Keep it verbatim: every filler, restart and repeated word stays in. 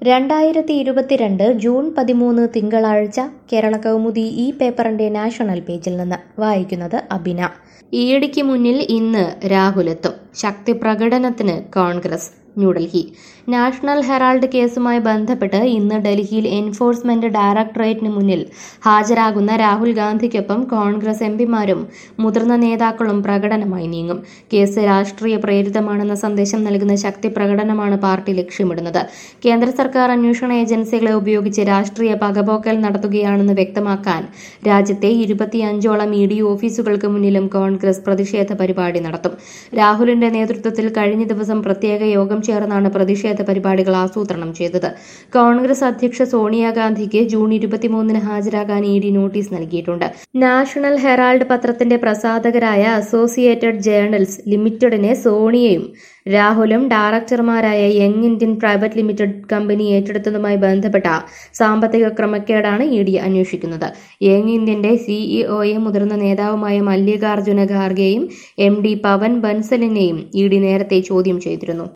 രണ്ടായിരത്തി ഇരുപത്തിരണ്ട് ജൂൺ പതിമൂന്ന് തിങ്കളാഴ്ച കേരള കൗമുദി ഈ പേപ്പറിന്റെ നാഷണൽ പേജിൽ നിന്ന് വായിക്കുന്നത് അബിന. ഇഡിക്ക് മുന്നിൽ ഇന്ന് രാഹുലെത്തും, ശക്തി പ്രകടനത്തിന് കോൺഗ്രസ്. ന്യൂഡൽഹി. നാഷണൽ ഹെറാൾഡ് കേസുമായി ബന്ധപ്പെട്ട് ഇന്ന് ഡൽഹിയിൽ എൻഫോഴ്സ്മെന്റ് ഡയറക്ടറേറ്റിന് മുന്നിൽ ഹാജരാകുന്ന രാഹുൽ ഗാന്ധിക്കൊപ്പം കോൺഗ്രസ് എംപിമാരും മുതിർന്ന നേതാക്കളും പ്രകടനമായി നീങ്ങും. കേസ് രാഷ്ട്രീയ പ്രേരിതമാണെന്ന സന്ദേശം നൽകുന്ന ശക്തി പ്രകടനമാണ് പാർട്ടി ലക്ഷ്യമിടുന്നത്. കേന്ദ്ര സർക്കാർ അന്വേഷണ ഏജൻസികളെ ഉപയോഗിച്ച് രാഷ്ട്രീയ പകപോക്കൽ നടത്തുകയാണെന്ന് വ്യക്തമാക്കാൻ രാജ്യത്തെ ഇരുപത്തിയഞ്ചോളം ഇ ഡി ഓഫീസുകൾക്ക് മുന്നിലും കോൺഗ്രസ് പ്രതിഷേധ പരിപാടി നടത്തും. രാഹുലിന്റെ നേതൃത്വത്തിൽ കഴിഞ്ഞ ദിവസം പ്രത്യേക യോഗം ചേർന്നാണ് പ്രതിഷേധ പരിപാടികൾ ആസൂത്രണം ചെയ്തത്. കോൺഗ്രസ് അധ്യക്ഷ സോണിയാഗാന്ധിക്ക് ജൂൺ ഇരുപത്തിമൂന്നിന് ഹാജരാകാൻ ഇ ഡി നോട്ടീസ് നൽകിയിട്ടുണ്ട്. നാഷണൽ ഹെറാൾഡ് പത്രത്തിന്റെ പ്രസാധകരായ അസോസിയേറ്റഡ് ജേർണൽസ് ലിമിറ്റഡിനെ സോണിയയും രാഹുലും ഡയറക്ടർമാരായ Young Indian Private Limited company ഏറ്റെടുത്തതുമായി ബന്ധപ്പെട്ട സാമ്പത്തിക ക്രമക്കേടാണ് ഇ ഡി അന്വേഷിക്കുന്നത്. യങ് ഇന്ത്യന്റെ സിഇഒയും മുതിർന്ന നേതാവുമായ മല്ലികാർജുന ഖാർഗെയും എം ഡി പവൻ ബൻസലിനെയും ഇ ഡി നേരത്തെ ചോദ്യം ചെയ്തിരുന്നു.